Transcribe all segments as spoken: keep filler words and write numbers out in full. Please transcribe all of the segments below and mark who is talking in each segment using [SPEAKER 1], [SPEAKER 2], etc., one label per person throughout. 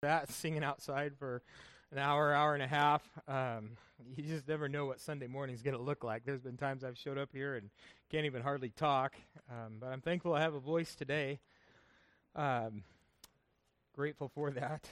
[SPEAKER 1] that singing outside for an hour, hour and a half. Um, you just never know what Sunday morning's going to look like. There's been times I've showed up here and can't even hardly talk, um, but I'm thankful I have a voice today. Um, grateful for that.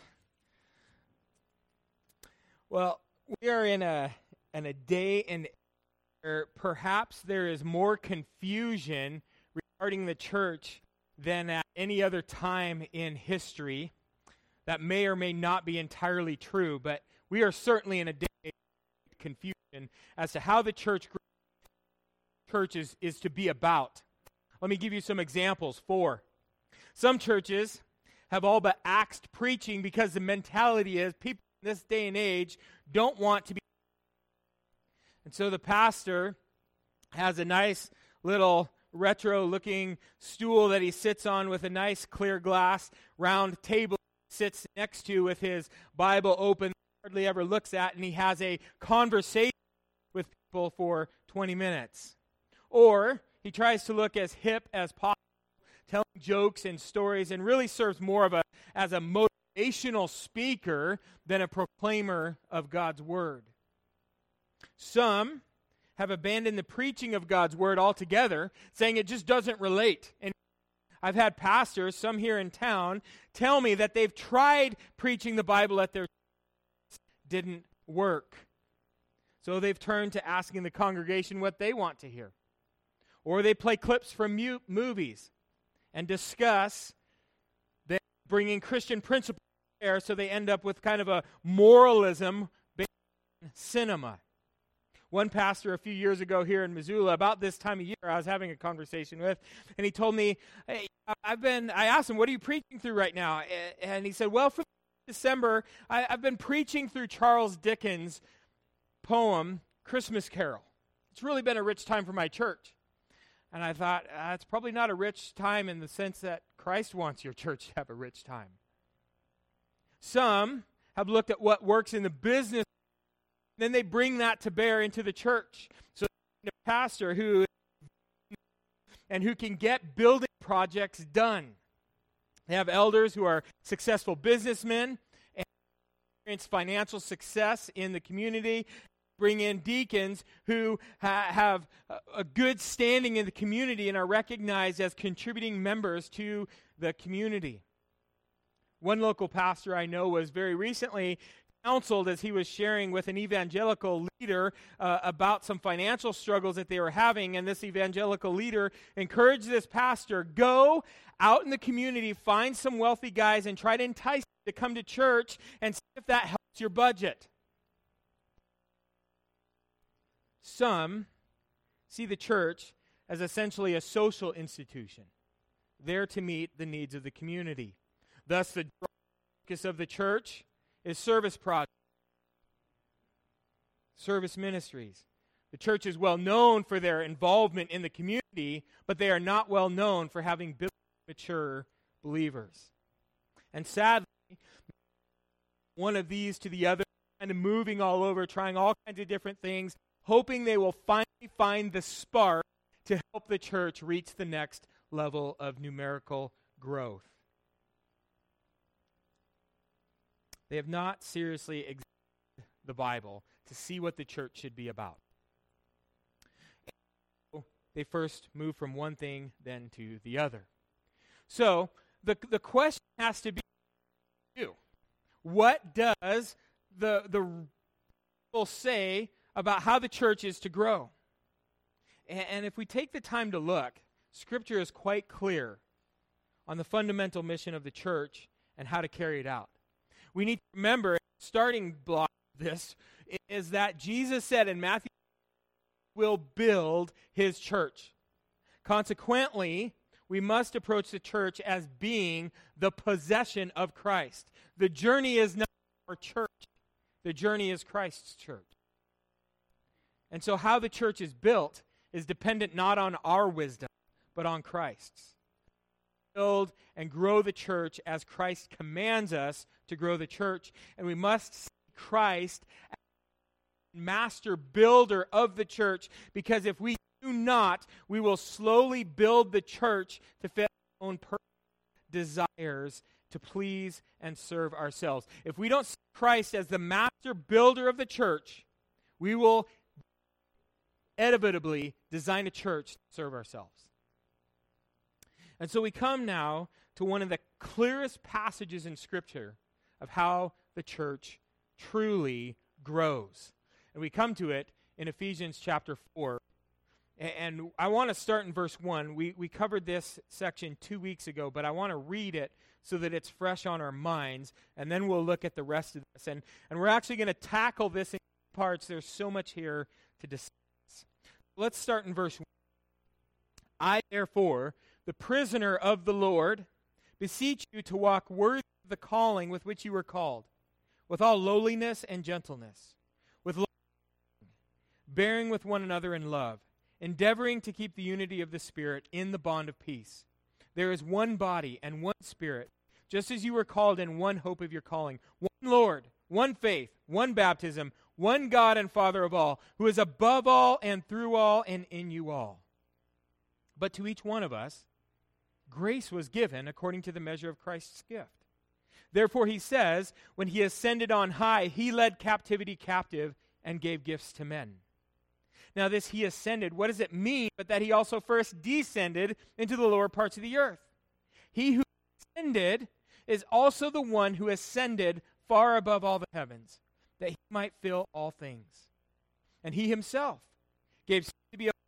[SPEAKER 1] Well, we are in a in a day and where perhaps there is more confusion regarding the church than at any other time in history. That may or may not be entirely true, but we are certainly in a day of confusion as to how the church, church is, is to be about. Let me give you some examples. Four. Some churches have all but axed preaching because the mentality is people in this day and age don't want to be. And so the pastor has a nice little retro-looking stool that he sits on with a nice clear glass round table he sits next to with his Bible open, hardly ever looks at, and he has a conversation with people for twenty minutes. Or he tries to look as hip as possible, telling jokes and stories, and really serves more of a as a motivational speaker than a proclaimer of God's word. Some have abandoned the preaching of God's word altogether, saying it just doesn't relate. And I've had pastors, some here in town, tell me that they've tried preaching the Bible at their church, didn't work. So they've turned to asking the congregation what they want to hear. Or they play clips from mu- movies and discuss them bringing Christian principles there, so they end up with kind of a moralism based on cinema. One pastor a few years ago here in Missoula, about this time of year, I was having a conversation with, and he told me, hey, I've been, I asked him, what are you preaching through right now? And he said, well, for December, I, I've been preaching through Charles Dickens' poem, Christmas Carol. It's really been a rich time for my church. And I thought, uh, it's probably not a rich time in the sense that Christ wants your church to have a rich time. Some have looked at what works in the business, then they bring that to bear into the church. So a pastor who and who can get building projects done. They have elders who are successful businessmen and experience financial success in the community. Bring in deacons who ha- have a, a good standing in the community and are recognized as contributing members to the community. One local pastor I know was very recently counseled as he was sharing with an evangelical leader uh, about some financial struggles that they were having, and this evangelical leader encouraged this pastor, go out in the community, find some wealthy guys, and try to entice them to come to church and see if that helps your budget. Some see the church as essentially a social institution, there to meet the needs of the community. Thus, the focus of the church is service projects, service ministries. The church is well known for their involvement in the community, but they are not well known for having biblically mature believers. And sadly, one of these to the other, kind of moving all over, trying all kinds of different things, hoping they will finally find the spark to help the church reach the next level of numerical growth. They have not seriously examined the Bible to see what the church should be about. And so they first move from one thing then to the other. So the, the question has to be, what does the, the Bible say about how the church is to grow? And, and if we take the time to look, Scripture is quite clear on the fundamental mission of the church and how to carry it out. We need to remember, starting block of this, is that Jesus said in Matthew, will build his church. Consequently, we must approach the church as being the possession of Christ. The journey is not our church. The journey is Christ's church. And so how the church is built is dependent not on our wisdom, but on Christ's. Build and grow the church as Christ commands us to grow the church, and we must see Christ as the master builder of the church, because if we do not, we will slowly build the church to fit our own purpose, desires to please and serve ourselves. If we don't see Christ as the master builder of the church, we will inevitably design a church to serve ourselves. And so we come now to one of the clearest passages in Scripture of how the church truly grows. And we come to it in Ephesians chapter four. And I want to start in verse one. We, we covered this section two weeks ago, but I want to read it so that it's fresh on our minds, and then we'll look at the rest of this. And, and we're actually going to tackle this in parts. There's so much here to discuss. Let's start in verse one. I, therefore, the prisoner of the Lord, beseech you to walk worthy of the calling with which you were called, with all lowliness and gentleness, with long, bearing with one another in love, endeavoring to keep the unity of the Spirit in the bond of peace. There is one body and one Spirit, just as you were called in one hope of your calling, one Lord, one faith, one baptism, one God and Father of all, who is above all and through all and in you all. But to each one of us, grace was given according to the measure of Christ's gift. Therefore he says, when he ascended on high, he led captivity captive and gave gifts to men. Now this he ascended, what does it mean but that he also first descended into the lower parts of the earth? He who ascended is also the one who ascended far above all the heavens, that he might fill all things. And he himself gave some to be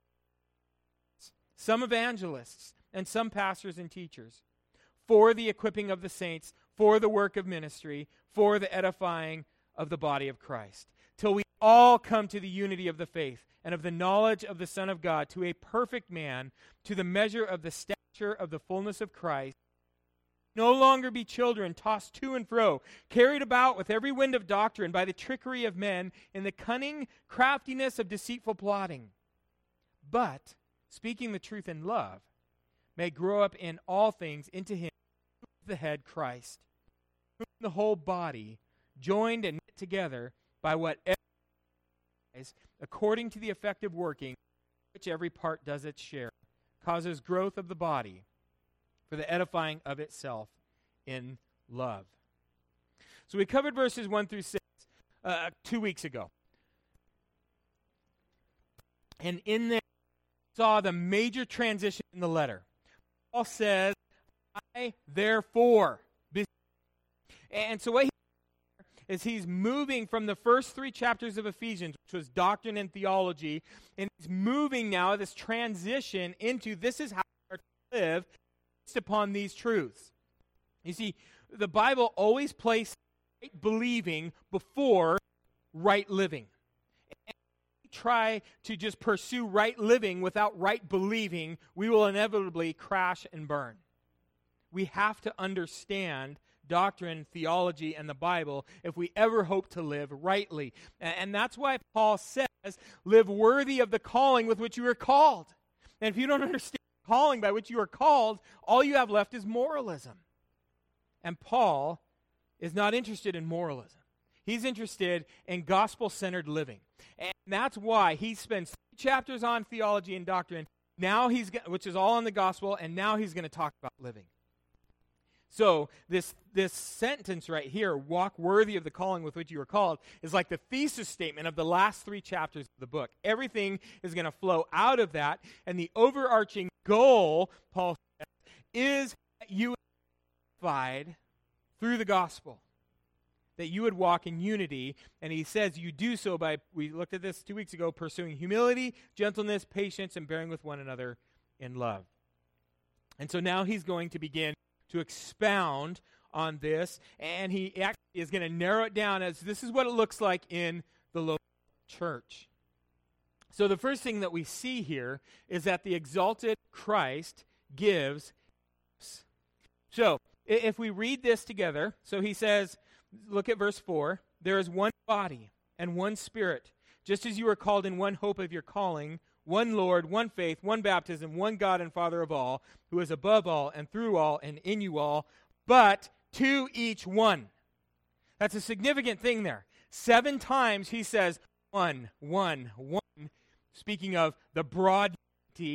[SPEAKER 1] some evangelists, and some pastors and teachers, for the equipping of the saints, for the work of ministry, for the edifying of the body of Christ, till we all come to the unity of the faith and of the knowledge of the Son of God, to a perfect man, to the measure of the stature of the fullness of Christ. No longer be children, tossed to and fro, carried about with every wind of doctrine by the trickery of men, in the cunning craftiness of deceitful plotting. But, speaking the truth in love, may grow up in all things into him, the head, Christ, whom the whole body, joined and knit together by what according to the effective working which every part does its share, causes growth of the body for the edifying of itself in love. So we covered verses one through six uh, two weeks ago. And in there we saw the major transition in the letter. Paul says, I therefore. And so what he is he's moving from the first three chapters of Ephesians, which was doctrine and theology, and he's moving now this transition into this is how we are to live based upon these truths. You see, the Bible always places right believing before right living. And if we try to just pursue right living without right believing, we will inevitably crash and burn. We have to understand doctrine, theology, and the Bible if we ever hope to live rightly. And that's why Paul says, live worthy of the calling with which you are called. And if you don't understand the calling by which you are called, all you have left is moralism. And Paul is not interested in moralism. He's interested in gospel-centered living. And that's why he spends three chapters on theology and doctrine, now he's which is all on the gospel, and now he's going to talk about living. So this this sentence right here, walk worthy of the calling with which you are called, is like the thesis statement of the last three chapters of the book. Everything is going to flow out of that, and the overarching goal, Paul says, is that you are unified through the gospel, that you would walk in unity, and he says you do so by, we looked at this two weeks ago, pursuing humility, gentleness, patience, and bearing with one another in love. And so now he's going to begin to expound on this, and he actually is going to narrow it down as this is what it looks like in the local church. So the first thing that we see here is that the exalted Christ gives gifts. So if we read this together, so he says, look at verse four, there is one body and one Spirit, just as you are called in one hope of your calling, one Lord, one faith, one baptism, one God and Father of all, who is above all and through all and in you all, but to each one. That's a significant thing there. Seven times he says one, one, one, speaking of the broad unity.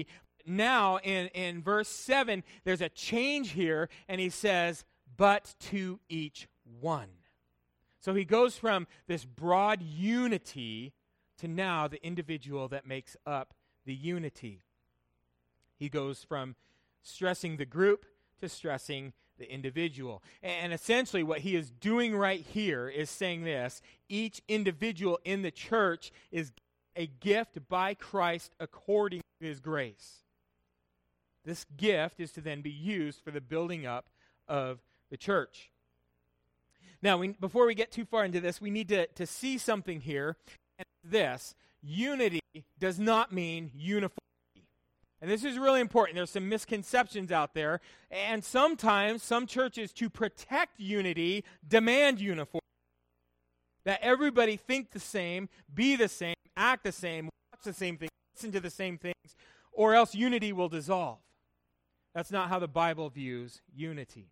[SPEAKER 1] now in, in verse seven, there's a change here, and he says, but to each one. So he goes from this broad unity to now the individual that makes up the unity. He goes from stressing the group to stressing the individual. And essentially what he is doing right here is saying this: each individual in the church is a gift by Christ according to his grace. This gift is to then be used for the building up of the church. Now, we, before we get too far into this, we need to, to see something here. And this, unity does not mean uniformity. And this is really important. There's some misconceptions out there. And sometimes some churches, to protect unity, demand uniformity. That everybody think the same, be the same, act the same, watch the same things, listen to the same things, or else unity will dissolve. That's not how the Bible views unity.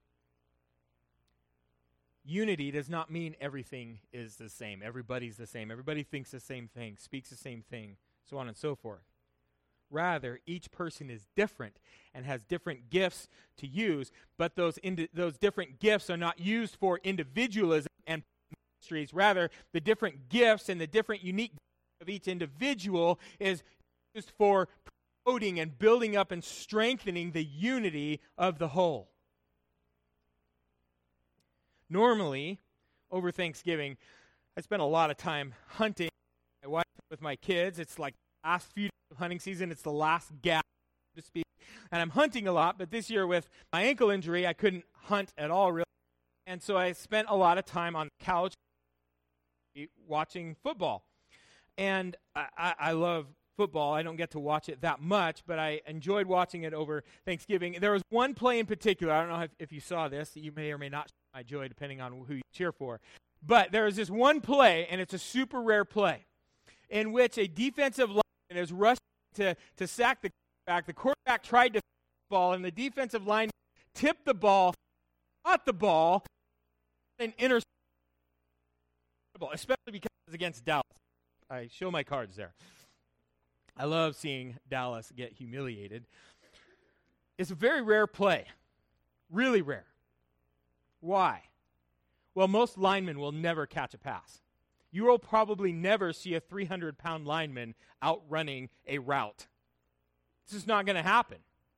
[SPEAKER 1] Unity does not mean everything is the same. Everybody's the same. Everybody thinks the same thing, speaks the same thing, so on and so forth. Rather, each person is different and has different gifts to use, but those indi- those different gifts are not used for individualism and ministries. Rather, the different gifts and the different unique of each individual is used for promoting and building up and strengthening the unity of the whole. Normally, over Thanksgiving, I spend a lot of time hunting my wife with my kids. It's like the last few days of hunting season. It's the last gap, so to speak. And I'm hunting a lot, but this year with my ankle injury, I couldn't hunt at all, really. And so I spent a lot of time on the couch watching football. And I, I, I love football. I don't get to watch it that much, but I enjoyed watching it over Thanksgiving. There was one play in particular. I don't know if, if you saw this. You may or may not share my joy, depending on who you cheer for. But there was this one play, and it's a super rare play, in which a defensive lineman is rushing to, to sack the quarterback. The quarterback tried to sack the ball, and the defensive lineman tipped the ball, caught the ball, and intercepted the ball, especially because it was against Dallas. I show my cards there. I love seeing Dallas get humiliated. It's a very rare play. Really rare. Why? Well, most linemen will never catch a pass. You will probably never see a three hundred pound lineman outrunning a route. This is not going to happen.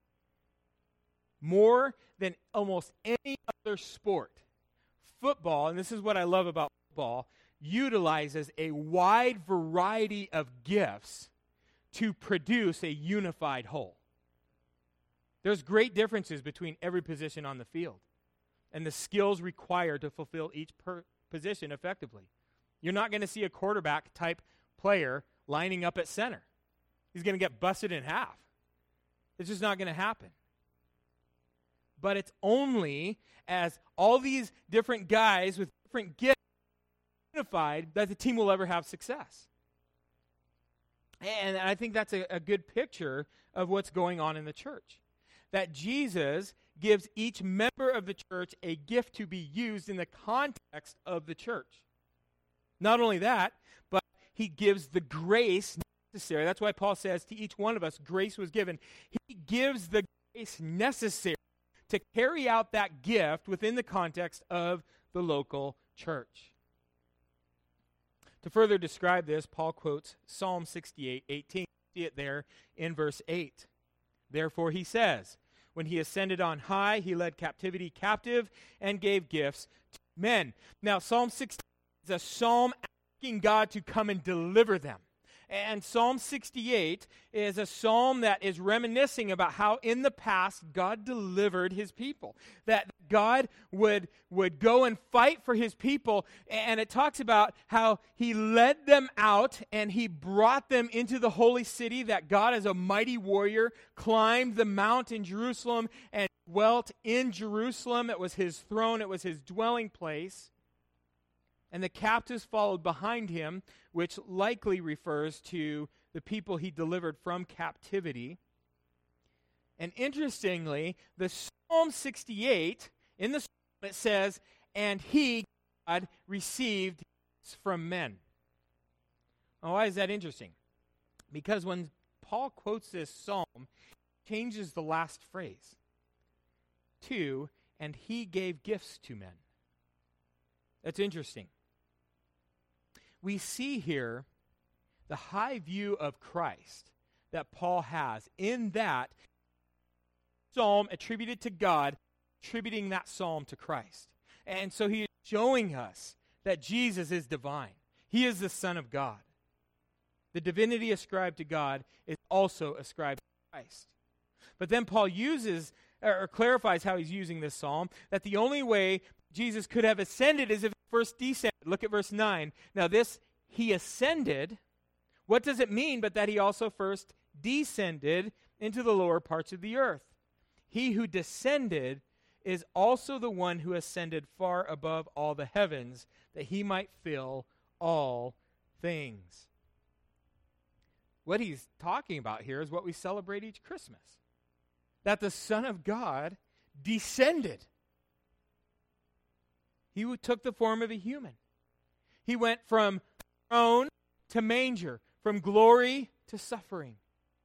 [SPEAKER 1] More than almost any other sport, football, and this is what I love about football, utilizes a wide variety of gifts to produce a unified whole. There's great differences between every position on the field and the skills required to fulfill each per position effectively. You're not going to see a quarterback type player lining up at center. He's going to get busted in half. It's just not going to happen. But it's only as all these different guys with different gifts unified that the team will ever have success. And I think that's a, a good picture of what's going on in the church. That Jesus gives each member of the church a gift to be used in the context of the church. Not only that, but he gives the grace necessary. That's why Paul says to each one of us, grace was given. He gives the grace necessary to carry out that gift within the context of the local church. To further describe this, Paul quotes Psalm sixty-eight, eighteen. See it there in verse eight. Therefore he says, when he ascended on high, he led captivity captive and gave gifts to men. Now, Psalm sixty-eight is a psalm asking God to come and deliver them. And Psalm sixty-eight is a psalm that is reminiscing about how in the past God delivered his people. That God would, would go and fight for his people. And it talks about how he led them out and he brought them into the holy city. That God as a mighty warrior climbed the mount in Jerusalem and dwelt in Jerusalem. It was his throne. It was his dwelling place. And the captives followed behind him, which likely refers to the people he delivered from captivity. And interestingly, the Psalm sixty-eight, in the Psalm it says, and he, God, received gifts from men. Now, why is that interesting? Because when Paul quotes this psalm, changes the last phrase to, and he gave gifts to men. That's interesting. We see here the high view of Christ that Paul has in that psalm attributed to God, attributing that psalm to Christ. And so he is showing us that Jesus is divine. He is the Son of God. The divinity ascribed to God is also ascribed to Christ. But then Paul uses, or clarifies how he's using this psalm, that the only way Jesus could have ascended is if he first descended. Look at verse nine. Now this, he ascended, what does it mean but that he also first descended into the lower parts of the earth? He who descended is also the one who ascended far above all the heavens, that he might fill all things. What he's talking about here is what we celebrate each Christmas. That the Son of God descended. He took the form of a human. He went from throne to manger, from glory to suffering.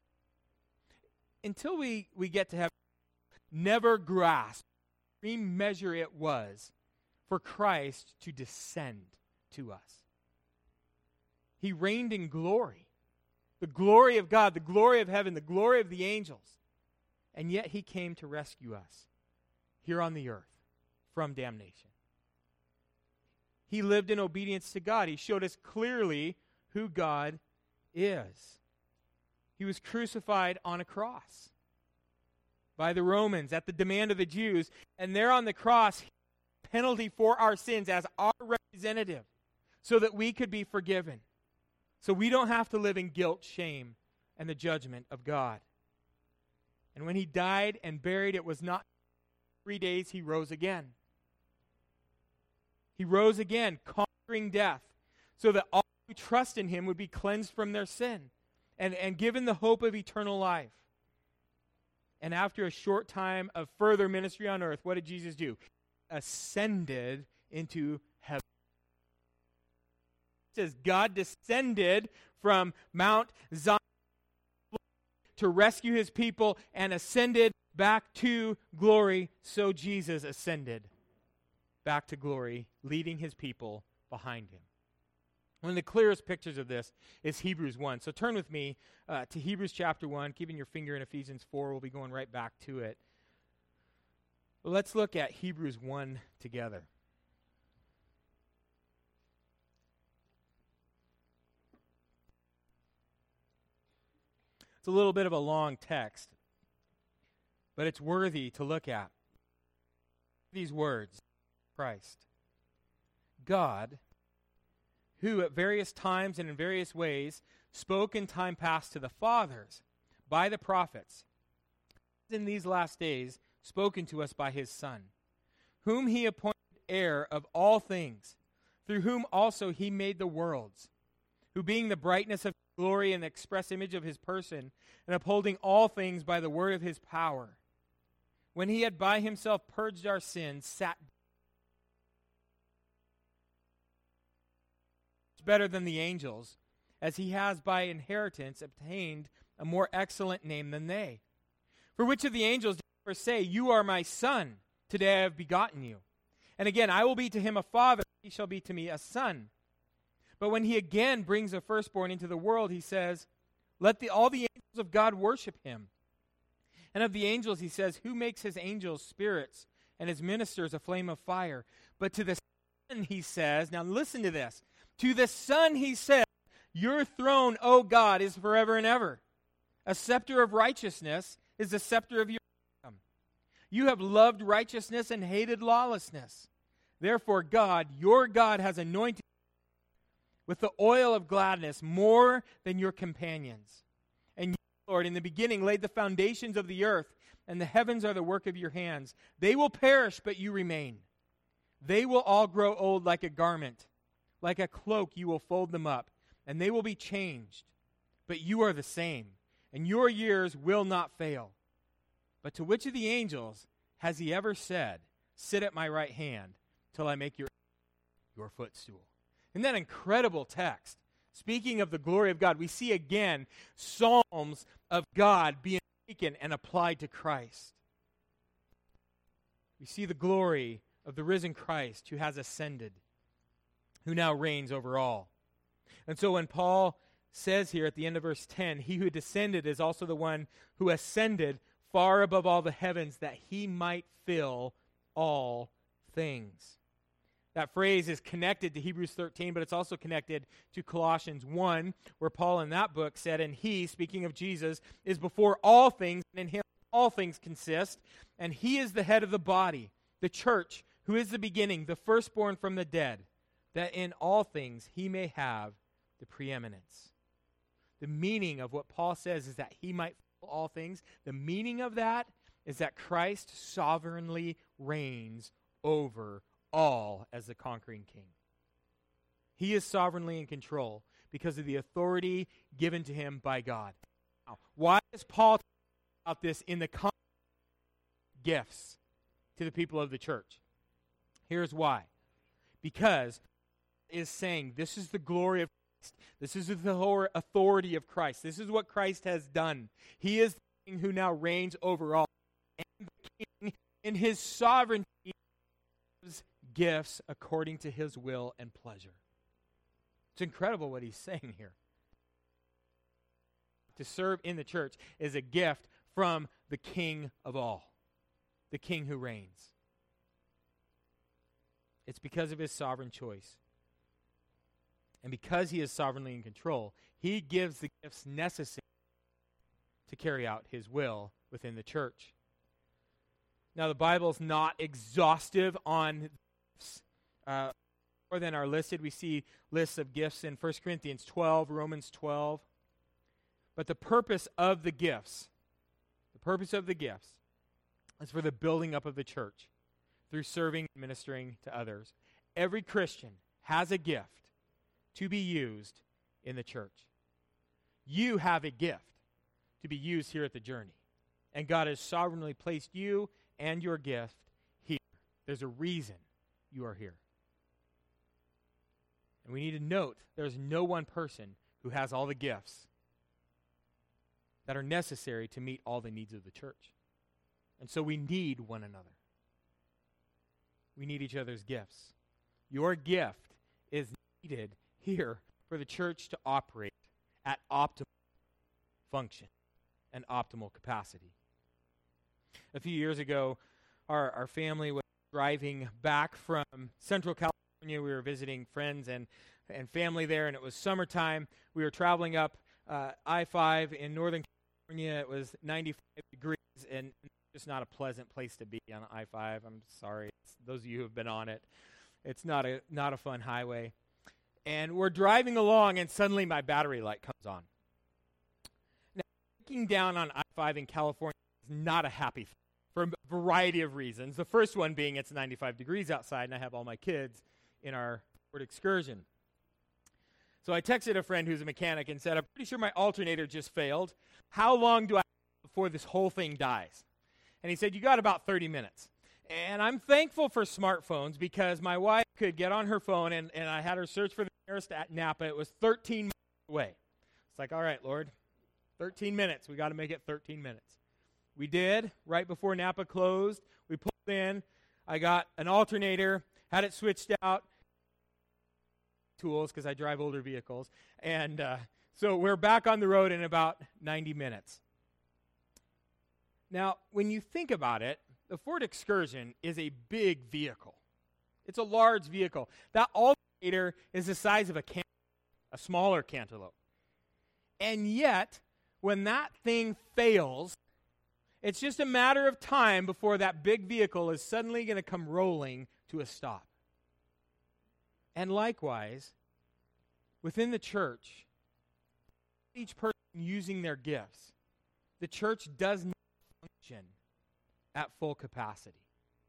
[SPEAKER 1] Until we, we get to have never grasp the measure it was for Christ to descend to us. He reigned in glory. The glory of God, the glory of heaven, the glory of the angels. And yet he came to rescue us here on the earth from damnation. He lived in obedience to God. He showed us clearly who God is. He was crucified on a cross by the Romans at the demand of the Jews. And there on the cross, penalty for our sins as our representative so that we could be forgiven. So we don't have to live in guilt, shame, and the judgment of God. And when he died and buried, it was not three days, he rose again. He rose again, conquering death, so that all who trust in him would be cleansed from their sin and, and given the hope of eternal life. And after a short time of further ministry on earth, what did Jesus do? Ascended into heaven. It says God descended from Mount Zion to rescue his people and ascended back to glory. So Jesus ascended back to glory, leading his people behind him. One of the clearest pictures of this is Hebrews one. So turn with me uh, to Hebrews chapter one, keeping your finger in Ephesians four. We'll be going right back to it. But let's look at Hebrews one together. It's a little bit of a long text, but it's worthy to look at. These words, Christ, God, who at various times and in various ways spoke in time past to the fathers by the prophets, in these last days spoken to us by his Son, whom he appointed heir of all things, through whom also he made the worlds, who being the brightness of glory and the express image of his person, and upholding all things by the word of his power, when he had by himself purged our sins, sat better than the angels, as he has by inheritance obtained a more excellent name than they. For which of the angels did he ever say, "You are my son, today I have begotten you"? And again, I will be to him a father, he shall be to me a son. But when he again brings a firstborn into the world, he says, let the, all the angels of God worship him. And of the angels, he says, who makes his angels spirits and his ministers a flame of fire? But to the Son, he says, now listen to this. To the Son, he says, your throne, O God, is forever and ever. A scepter of righteousness is the scepter of your kingdom. You have loved righteousness and hated lawlessness. Therefore, God, your God, has anointed with the oil of gladness more than your companions. And you, Lord, in the beginning laid the foundations of the earth, and the heavens are the work of your hands. They will perish, but you remain. They will all grow old like a garment. Like a cloak you will fold them up, and they will be changed. But you are the same, and your years will not fail. But to which of the angels has he ever said, sit at my right hand till I make your, your footstool? Isn't that incredible text? Speaking of the glory of God, we see again psalms of God being taken and applied to Christ. We see the glory of the risen Christ who has ascended, who now reigns over all. And so when Paul says here at the end of verse ten, he who descended is also the one who ascended far above all the heavens that he might fill all things. That phrase is connected to Hebrews thirteen, but it's also connected to Colossians one, where Paul in that book said, and he, speaking of Jesus, is before all things, and in him all things consist, and he is the head of the body, the church, who is the beginning, the firstborn from the dead, that in all things he may have the preeminence. The meaning of what Paul says is that he might fill all things. The meaning of that is that Christ sovereignly reigns over all as the conquering king. He is sovereignly in control because of the authority given to him by God. Now, why does Paul talk about this in the context of gifts to the people of the church? Here's why. Because he is saying this is the glory of Christ. This is the authority of Christ. This is what Christ has done. He is the king who now reigns over all. And the king, in his sovereignty, gives gifts according to his will and pleasure. It's incredible what he's saying here. To serve in the church is a gift from the King of all, the King who reigns. It's because of his sovereign choice. And because he is sovereignly in control, he gives the gifts necessary to carry out his will within the church. Now, the Bible is not exhaustive on gifts. Uh, more than are listed. We see lists of gifts in First Corinthians twelve, Romans twelve. But the purpose of the gifts, the purpose of the gifts is for the building up of the church through serving and ministering to others. Every Christian has a gift to be used in the church. You have a gift to be used here at the Journey. And God has sovereignly placed you and your gift here. There's a reason you are here. And we need to note there's no one person who has all the gifts that are necessary to meet all the needs of the church. And so we need one another. We need each other's gifts. Your gift is needed here for the church to operate at optimal function and optimal capacity. A few years ago, our, our family was driving back from Central California. We were visiting friends and, and family there, and it was summertime. We were traveling up uh, I five in Northern California. It was ninety-five degrees, and just not a pleasant place to be on I five. I'm sorry. It's, those of you who have been on it, it's not a not a fun highway. And we're driving along, and suddenly my battery light comes on. Now, looking down on I five in California is not a happy thing for a variety of reasons. The first one being it's ninety-five degrees outside, and I have all my kids in our excursion. So I texted a friend who's a mechanic and said, I'm pretty sure my alternator just failed. How long do I have before this whole thing dies? And he said, you got about thirty minutes. And I'm thankful for smartphones because my wife could get on her phone, and, and I had her search for the nearest at Napa. It was thirteen minutes away. It's like, all right, Lord, thirteen minutes. We got to make it thirteen minutes. We did. Right before Napa closed, we pulled in. I got an alternator, had it switched out, tools because I drive older vehicles. And uh, so we're back on the road in about ninety minutes. Now, when you think about it, the Ford Excursion is a big vehicle. It's a large vehicle. That alternator is the size of a cantaloupe, a smaller cantaloupe. And yet, when that thing fails, it's just a matter of time before that big vehicle is suddenly going to come rolling to a stop. And likewise, within the church, each person using their gifts, the church does not function at full capacity.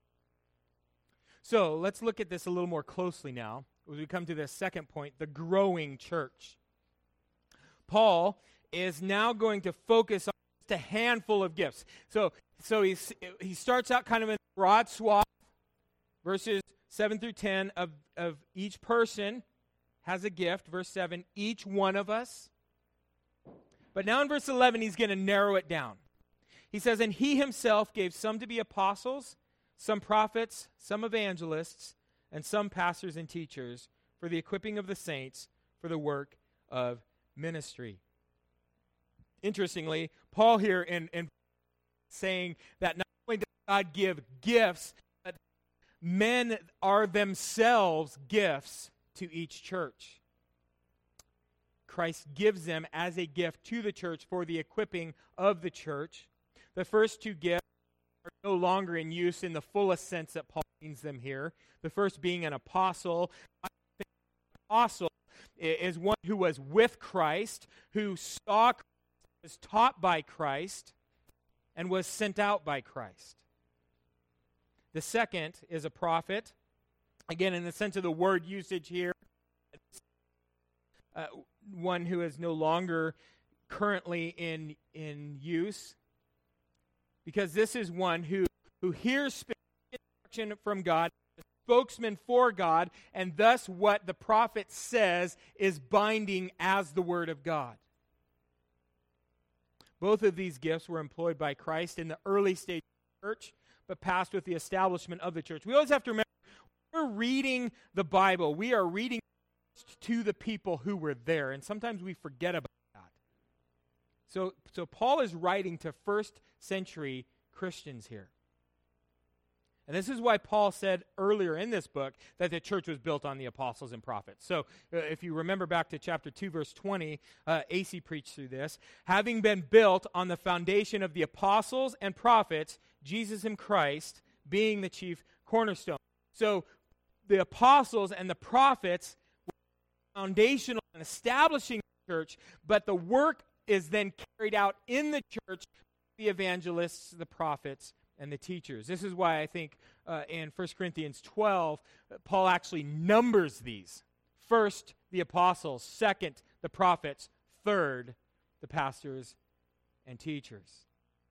[SPEAKER 1] So let's look at this a little more closely now as we come to the second point, the growing church. Paul is now going to focus on just a handful of gifts. So, so he's, he starts out kind of in a broad swath, verses seven through ten of, of each person has a gift. Verse seven, each one of us. But now in verse eleven, he's going to narrow it down. He says, and he himself gave some to be apostles, some prophets, some evangelists, and some pastors and teachers for the equipping of the saints for the work of ministry. Interestingly, Paul here in, in saying that not only does God give gifts, but men are themselves gifts to each church. Christ gives them as a gift to the church for the equipping of the church. The first two gifts are no longer in use in the fullest sense that Paul means them here. The first being an apostle. An apostle is one who was with Christ, who saw Christ, was taught by Christ, and was sent out by Christ. The second is a prophet. Again, in the sense of the word usage here, uh, one who is no longer currently in, in use. Because this is one who, who hears instruction from God, a spokesman for God, and thus what the prophet says is binding as the word of God. Both of these gifts were employed by Christ in the early stage of the church, but passed with the establishment of the church. We always have to remember, when we're reading the Bible, we are reading to the people who were there, and sometimes we forget about that. So, so Paul is writing to first century Christians here. And this is why Paul said earlier in this book that the church was built on the apostles and prophets. So uh, if you remember back to chapter two, verse twenty, uh, A C preached through this. Having been built on the foundation of the apostles and prophets, Jesus and Christ being the chief cornerstone. So the apostles and the prophets were foundational in establishing the church, but the work is then carried out in the church by the evangelists, the prophets, and the teachers. This is why I think uh, in First Corinthians twelve, uh, Paul actually numbers these. First, the apostles. Second, the prophets. Third, the pastors and teachers.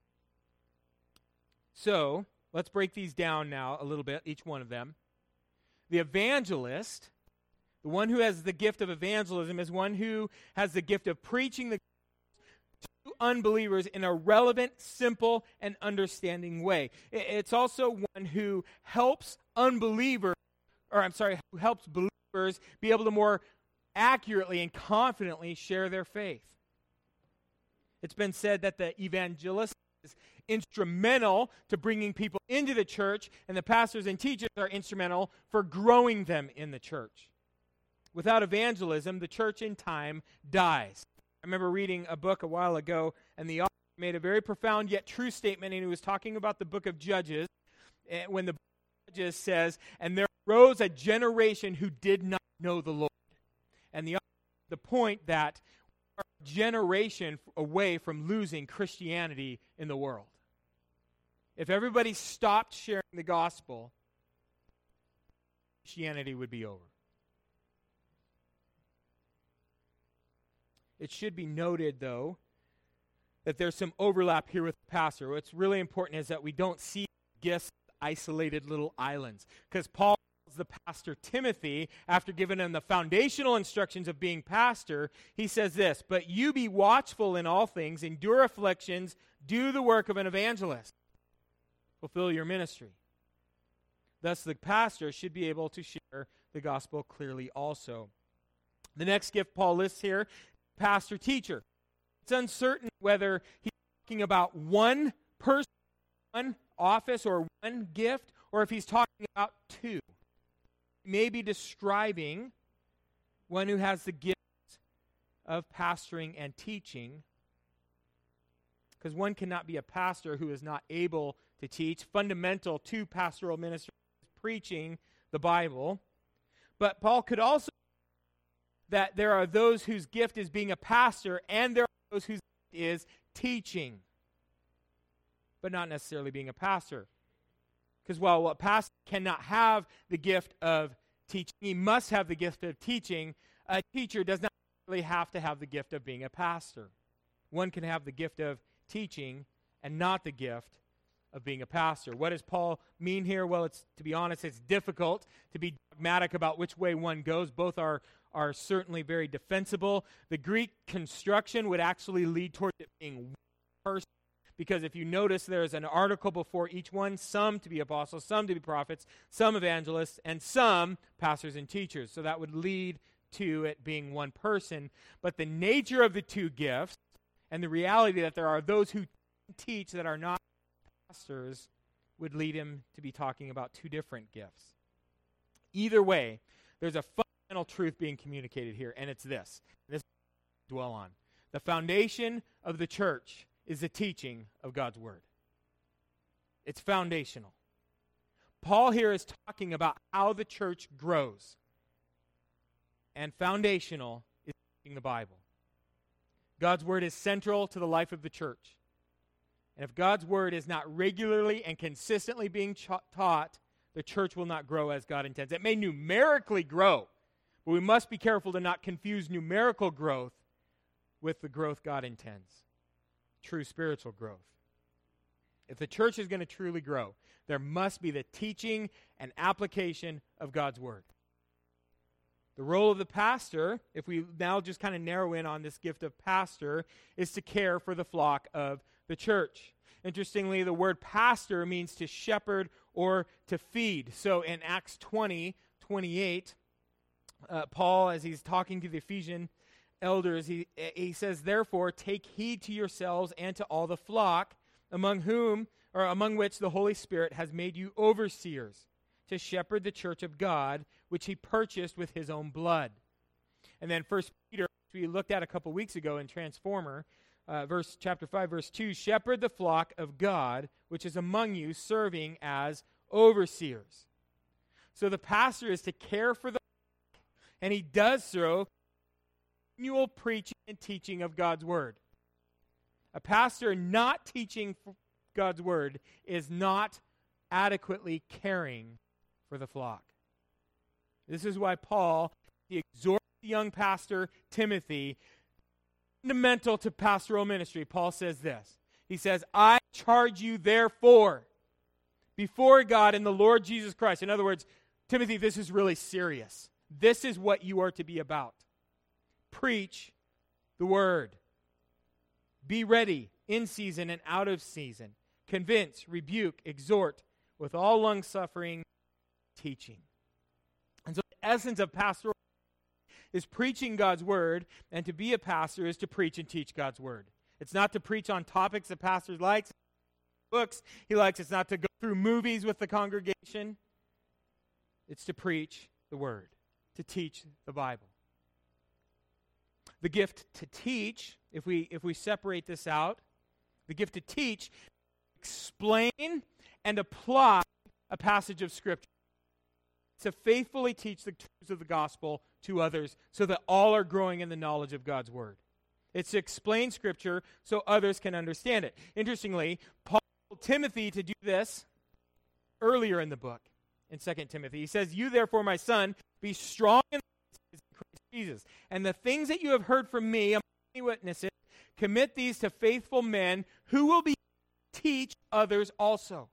[SPEAKER 1] So, let's break these down now a little bit, each one of them. The evangelist, the one who has the gift of evangelism, is one who has the gift of preaching the to unbelievers in a relevant, simple, and understanding way. It's also one who helps unbelievers, or I'm sorry, who helps believers be able to more accurately and confidently share their faith. It's been said that the evangelist is instrumental to bringing people into the church, and the pastors and teachers are instrumental for growing them in the church. Without evangelism, the church in time dies. I remember reading a book a while ago, and the author made a very profound yet true statement, and he was talking about the book of Judges, when the book of Judges says, and there arose a generation who did not know the Lord. And the, the point that we are a generation away from losing Christianity in the world. If everybody stopped sharing the gospel, Christianity would be over. It should be noted, though, that there's some overlap here with the pastor. What's really important is that we don't see gifts isolated little islands. Because Paul tells the pastor Timothy, after giving him the foundational instructions of being pastor, he says this, but you be watchful in all things, endure afflictions, do the work of an evangelist. Fulfill your ministry. Thus, the pastor should be able to share the gospel clearly also. The next gift Paul lists here, pastor teacher. It's uncertain whether he's talking about one person, one office, or one gift, or if he's talking about two. He may be describing one who has the gift of pastoring and teaching, because one cannot be a pastor who is not able to teach. Fundamental to pastoral ministry is preaching the Bible. But Paul could also that there are those whose gift is being a pastor, and there are those whose gift is teaching, but not necessarily being a pastor. Because while a pastor cannot have the gift of teaching, he must have the gift of teaching. A teacher does not really have to have the gift of being a pastor. One can have the gift of teaching and not the gift of being a pastor. What does Paul mean here? Well, it's, to be honest, it's difficult to be dogmatic about which way one goes. Both are are certainly very defensible. The Greek construction would actually lead towards it being one person, Because if you notice, there's an article before each one, some to be apostles, some to be prophets, some evangelists, and some pastors and teachers. So that would lead to it being one person. But the nature of the two gifts and the reality that there are those who teach that are not pastors would lead him to be talking about two different gifts. Either way, there's a fundamental truth being communicated here, and it's this. This I dwell on. The foundation of the church is the teaching of God's word. It's foundational. Paul here is talking about how the church grows. And foundational is teaching the Bible. God's word is central to the life of the church. And if God's word is not regularly and consistently being ch- taught, the church will not grow as God intends. It may numerically grow, but we must be careful to not confuse numerical growth with the growth God intends. True spiritual growth. If the church is going to truly grow, there must be the teaching and application of God's word. The role of the pastor, if we now just kind of narrow in on this gift of pastor, is to care for the flock of the church. Interestingly, the word pastor means to shepherd or to feed. So in Acts twenty, twenty-eight, uh, Paul, as he's talking to the Ephesian elders, he, he says, therefore, take heed to yourselves and to all the flock, among whom, or among which the Holy Spirit has made you overseers, to shepherd the church of God, which he purchased with his own blood. And then First Peter, which we looked at a couple weeks ago in Transformer, uh, verse chapter five, verse two, shepherd the flock of God, which is among you, serving as overseers. So the pastor is to care for the flock, and he does so continual preaching and teaching of God's word. A pastor not teaching God's word is not adequately caring for the flock. This is why Paul exhorts the young pastor Timothy, fundamental to pastoral ministry. Paul says this. He says, I charge you therefore before God and the Lord Jesus Christ. In other words, Timothy, this is really serious. This is what you are to be about. Preach the word. Be ready in season and out of season. Convince, rebuke, exhort with all long-suffering teaching. And so the essence of pastoral is preaching God's word, and to be a pastor is to preach and teach God's word. It's not to preach on topics that pastors likes, books he likes. It's not to go through movies with the congregation. It's to preach the word, to teach the Bible. The gift to teach, if we if we separate this out, the gift to teach, explain and apply a passage of Scripture. To faithfully teach the truths of the gospel to others so that all are growing in the knowledge of God's word. It's to explain Scripture so others can understand it. Interestingly, Paul told Timothy to do this earlier in the book, in Second Timothy. He says, you therefore, my son, be strong in Christ Jesus, and the things that you have heard from me among many witnesses, commit these to faithful men who will be teach others also.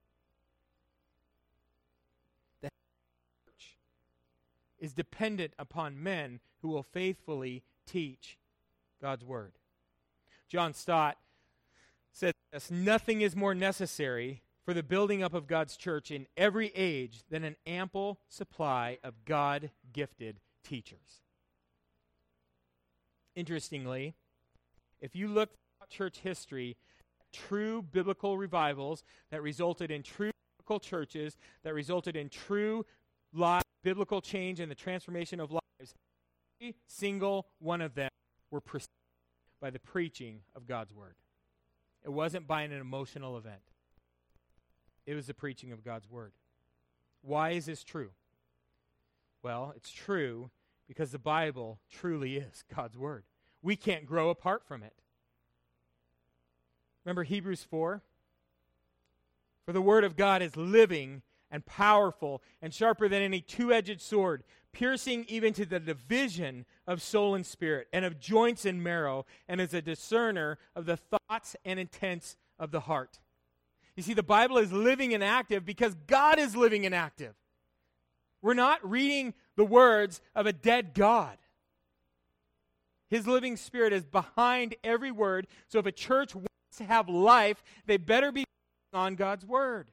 [SPEAKER 1] The church is dependent upon men who will faithfully teach God's word. John Stott said this, nothing is more necessary for the building up of God's church in every age than an ample supply of God-gifted teachers. Interestingly, if you look at church history, true biblical revivals that resulted in true biblical churches, that resulted in true life, biblical change and the transformation of lives, every single one of them were preceded by the preaching of God's word. It wasn't by an emotional event. It was the preaching of God's word. Why is this true? Well, it's true because the Bible truly is God's word. We can't grow apart from it. Remember Hebrews four? For the word of God is living and powerful and sharper than any two-edged sword, piercing even to the division of soul and spirit and of joints and marrow, and is a discerner of the thoughts and intents of the heart. You see, the Bible is living and active because God is living and active. We're not reading the words of a dead God. His living spirit is behind every word. So if a church wants to have life, they better be on God's word.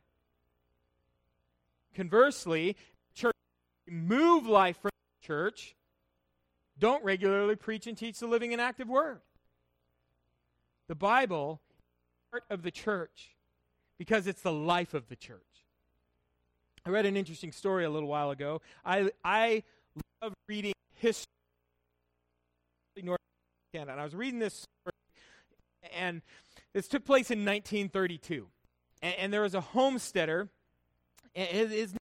[SPEAKER 1] Conversely, church remove life from the church, don't regularly preach and teach the living and active word. The Bible is part of the church because it's the life of the church. I read an interesting story a little while ago. I I love reading history in North Canada, and I was reading this story, and this took place in nineteen thirty-two. And, and there was a homesteader, and his, his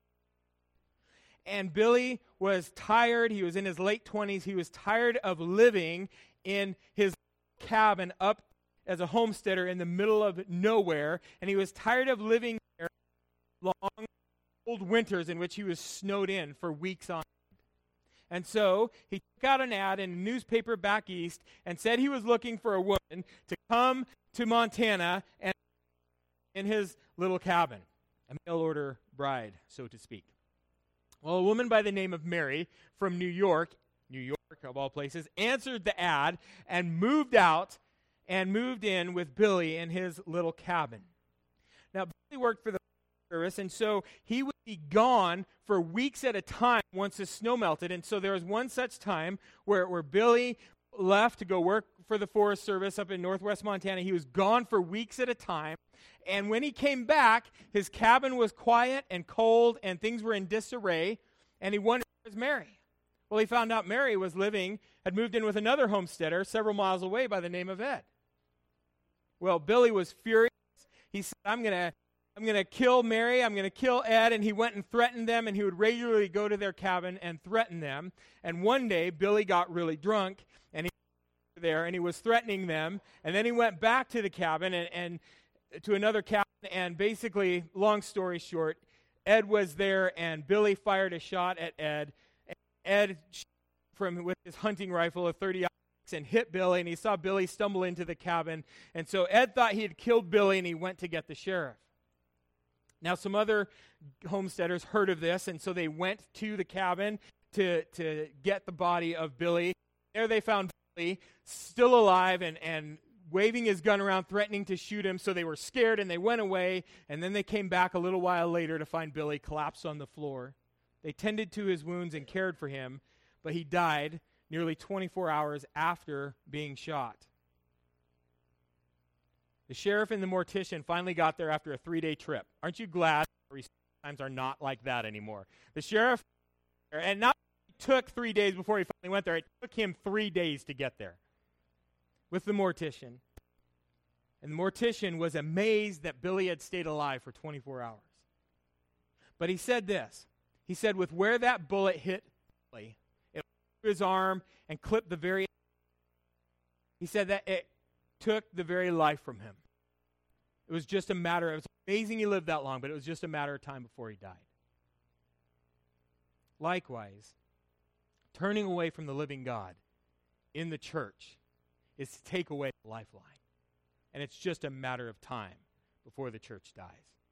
[SPEAKER 1] and Billy was tired. He was in his late twenties. He was tired of living in his cabin up as a homesteader in the middle of nowhere, and he was tired of living there long, cold winters in which he was snowed in for weeks on end. And so he took out an ad in a newspaper back east and said he was looking for a woman to come to Montana and in his little cabin, a mail-order bride, so to speak. Well, a woman by the name of Mary from New York, New York of all places, answered the ad and moved out and moved in with Billy in his little cabin. Now, Billy worked for the service, and so he would be gone for weeks at a time once the snow melted. And so there was one such time where, where Billy left to go work for the Forest Service up in northwest Montana. He was gone for weeks at a time. And when he came back, his cabin was quiet and cold, and things were in disarray, and he wondered, where's Mary? Well, he found out Mary was living, had moved in with another homesteader several miles away by the name of Ed. Well, Billy was furious. He said, I'm going to I'm going to kill Mary, I'm going to kill Ed, and he went and threatened them, and he would regularly go to their cabin and threaten them. And one day, Billy got really drunk, and he was there, and he was threatening them, and then he went back to the cabin and, and to another cabin, and basically, long story short, Ed was there, and Billy fired a shot at Ed, and Ed shot from with his hunting rifle, a thirty and hit Billy, and he saw Billy stumble into the cabin, and so Ed thought he had killed Billy, and he went to get the sheriff. Now, some other homesteaders heard of this, and so they went to the cabin to, to get the body of Billy. There they found Billy still alive and, and waving his gun around, threatening to shoot him, so they were scared, and they went away, and then they came back a little while later to find Billy collapsed on the floor. They tended to his wounds and cared for him, but he died nearly twenty-four hours after being shot. The sheriff and the mortician finally got there after a three-day trip. Aren't you glad times are not like that anymore? The sheriff, and not it took three days before he finally went there. It took him three days to get there with the mortician. And the mortician was amazed that Billy had stayed alive for twenty-four hours. But he said this. He said, with where that bullet hit Billy, it went through his arm and clipped the very... He said that it took the very life from him. It was just a matter of... It's amazing he lived that long, but it was just a matter of time before he died. Likewise, turning away from the living God in the church is to take away the lifeline. And it's just a matter of time before the church dies.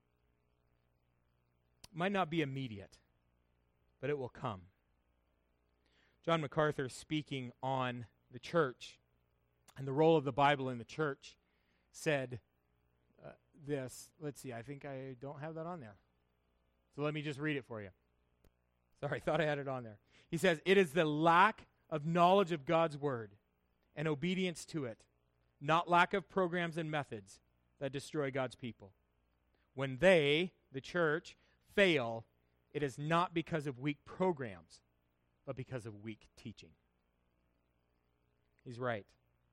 [SPEAKER 1] It might not be immediate, but it will come. John MacArthur, speaking on the church and the role of the Bible in the church, said uh, this. Let's see, I think I don't have that on there. So let me just read it for you. Sorry, I thought I had it on there. He says, it is the lack of knowledge of God's word and obedience to it, not lack of programs and methods, that destroy God's people. When they, the church, fail, it is not because of weak programs, but because of weak teaching. He's right.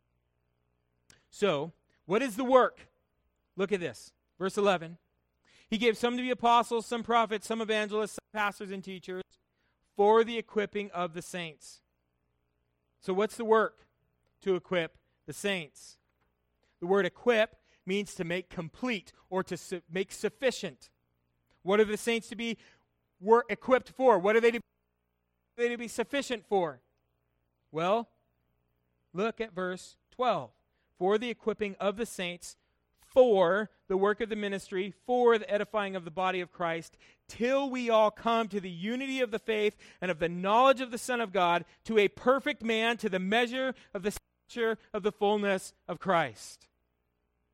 [SPEAKER 1] So, what is the work? Look at this. Verse eleven. He gave some to be apostles, some prophets, some evangelists, some pastors and teachers for the equipping of the saints. So what's the work? To equip the saints. The word equip means to make complete or to su- make sufficient. What are the saints to be were equipped for? What are they to, are they to be sufficient for? Well, look at verse twelve. For the equipping of the saints, for the work of the ministry, for the edifying of the body of Christ, till we all come to the unity of the faith and of the knowledge of the Son of God, to a perfect man, to the measure of the stature of the fullness of Christ.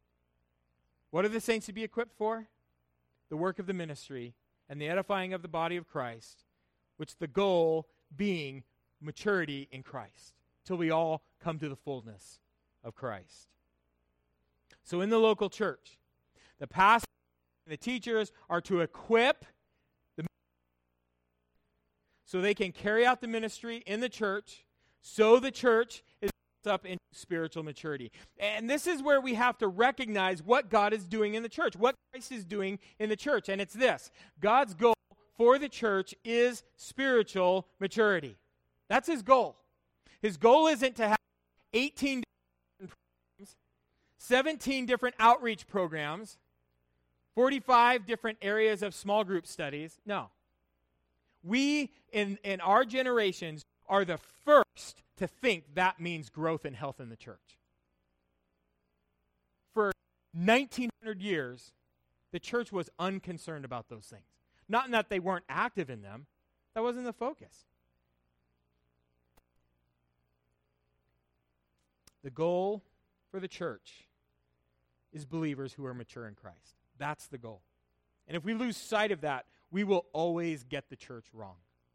[SPEAKER 1] What are the saints to be equipped for? The work of the ministry and the edifying of the body of Christ, which the goal being maturity in Christ, till we all come to the fullness of Christ. So in the local church, the pastors and the teachers are to equip the so they can carry out the ministry in the church, so the church is up into spiritual maturity. And this is where we have to recognize what God is doing in the church, what Christ is doing in the church. And it's this: God's goal for the church is spiritual maturity. That's his goal. His goal isn't to have eighteen different programs, seventeen different outreach programs, forty-five different areas of small group studies. No. We, in, in our generations, are the first to think that means growth and health in the church. For nineteen hundred years, the church was unconcerned about those things. Not in that they weren't active in them. That wasn't the focus. The goal for the church is believers who are mature in Christ. That's the goal. And if we lose sight of that, we will always get the church wrong.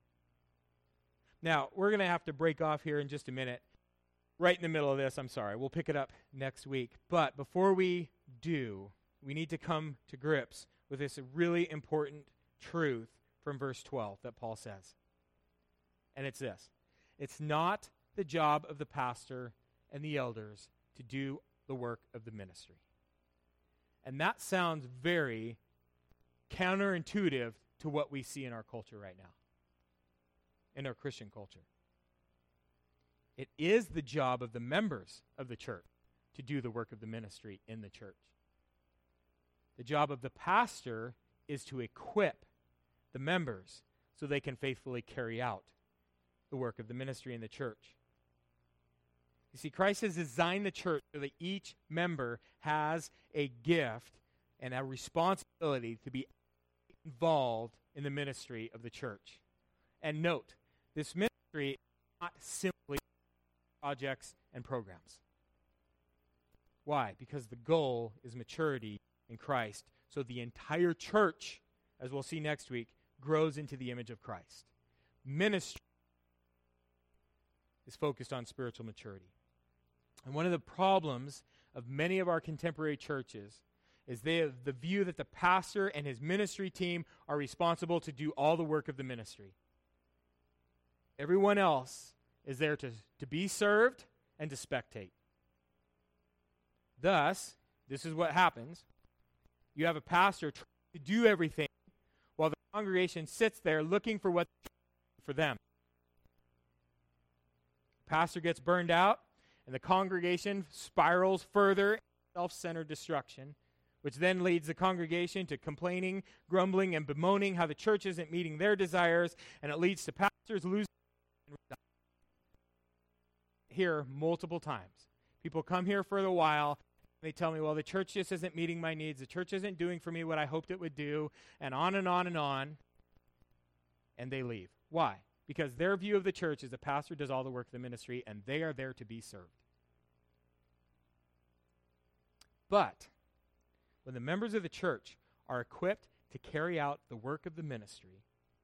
[SPEAKER 1] Now, we're going to have to break off here in just a minute. Right in the middle of this, I'm sorry. We'll pick it up next week. But before we do, we need to come to grips with this really important truth from verse twelve that Paul says. And it's this: it's not the job of the pastor and the elders to do the work of the ministry. And that sounds very counterintuitive to what we see in our culture right now, in our Christian culture. It is the job of the members of the church to do the work of the ministry in the church. The job of the pastor is to equip the members so they can faithfully carry out the work of the ministry in the church. You see, Christ has designed the church so that each member has a gift and a responsibility to be involved in the ministry of the church. And note, this ministry is not simply projects and programs. Why? Because the goal is maturity in Christ, so the entire church, as we'll see next week, grows into the image of Christ. Ministry is focused on spiritual maturity. And one of the problems of many of our contemporary churches is they have the view that the pastor and his ministry team are responsible to do all the work of the ministry. Everyone else is there to, to be served and to spectate. Thus, this is what happens. You have a pastor trying to do everything while the congregation sits there looking for what for them. Pastor gets burned out, and the congregation spirals further in self-centered destruction, which then leads the congregation to complaining, grumbling, and bemoaning how the church isn't meeting their desires, and it leads to pastors losing here multiple times. People come here for a while, they tell me, well, the church just isn't meeting my needs, the church isn't doing for me what I hoped it would do, and on and on and on, and they leave. Why? Because their view of the church is the pastor does all the work of the ministry, and they are there to be served. But when the members of the church are equipped to carry out the work of the ministry,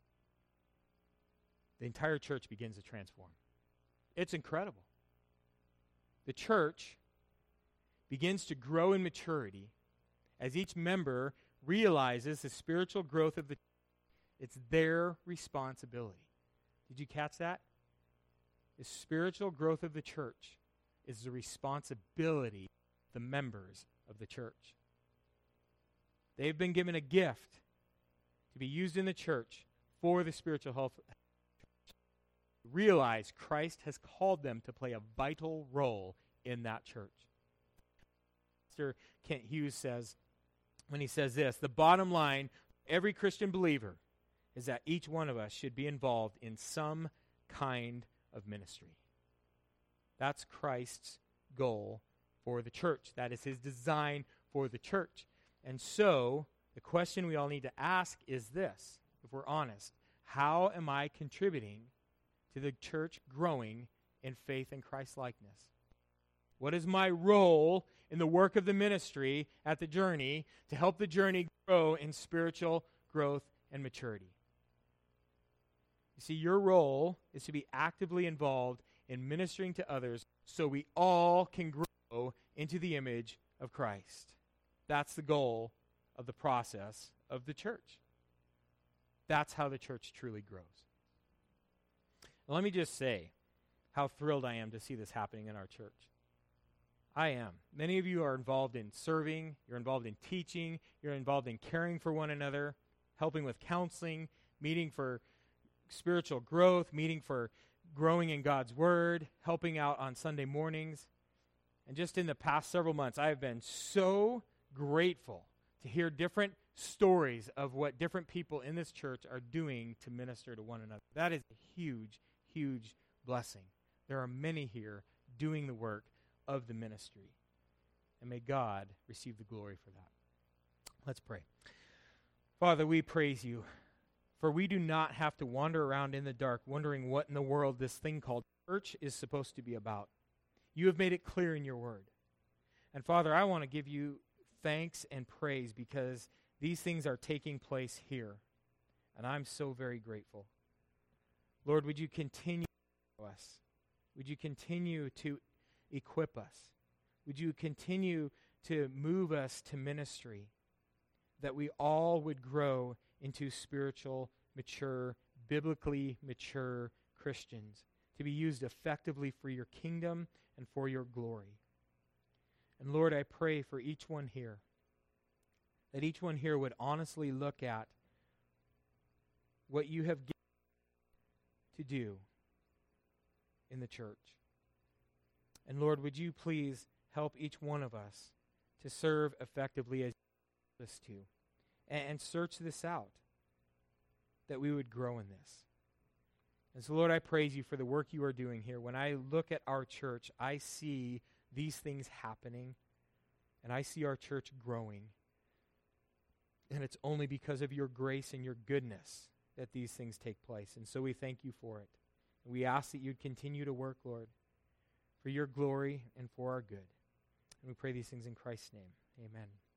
[SPEAKER 1] the entire church begins to transform. It's incredible. The church begins to grow in maturity as each member realizes the spiritual growth of the church. It's their responsibility. Did you catch that? The spiritual growth of the church is the responsibility of the members of the church. They've been given a gift to be used in the church for the spiritual health. Realize Christ has called them to play a vital role in that church. Pastor Kent Hughes says, when he says this, the bottom line, every Christian believer, is that each one of us should be involved in some kind of ministry. That's Christ's goal for the church. That is his design for the church. And so, the question we all need to ask is this, if we're honest: how am I contributing to the church growing in faith and Christ-likeness? What is my role in the work of the ministry at the Journey to help the Journey grow in spiritual growth and maturity? You see, your role is to be actively involved in ministering to others so we all can grow into the image of Christ. That's the goal of the process of the church. That's how the church truly grows. Now, let me just say how thrilled I am to see this happening in our church. I am. Many of you are involved in serving, you're involved in teaching, you're involved in caring for one another, helping with counseling, meeting for spiritual growth, meeting for growing in God's Word, helping out on Sunday mornings. And just in the past several months, I have been so grateful to hear different stories of what different people in this church are doing to minister to one another. That is a huge, huge blessing. There are many here doing the work of the ministry. And may God receive the glory for that. Let's pray. Father, we praise you, for we do not have to wander around in the dark wondering what in the world this thing called church is supposed to be about. You have made it clear in your word. And Father, I want to give you thanks and praise because these things are taking place here. And I'm so very grateful. Lord, would you continue to us? Would you continue to equip us? Would you continue to move us to ministry, that we all would grow into spiritual, mature, biblically mature Christians, to be used effectively for your kingdom and for your glory. And Lord, I pray for each one here, that each one here would honestly look at what you have given to do in the church. And Lord, would you please help each one of us to serve effectively as you ask us to, and, and search this out, that we would grow in this. And so, Lord, I praise you for the work you are doing here. When I look at our church, I see these things happening, and I see our church growing. And it's only because of your grace and your goodness that these things take place. And so we thank you for it. And we ask that you'd continue to work, Lord, for your glory and for our good. And we pray these things in Christ's name. Amen.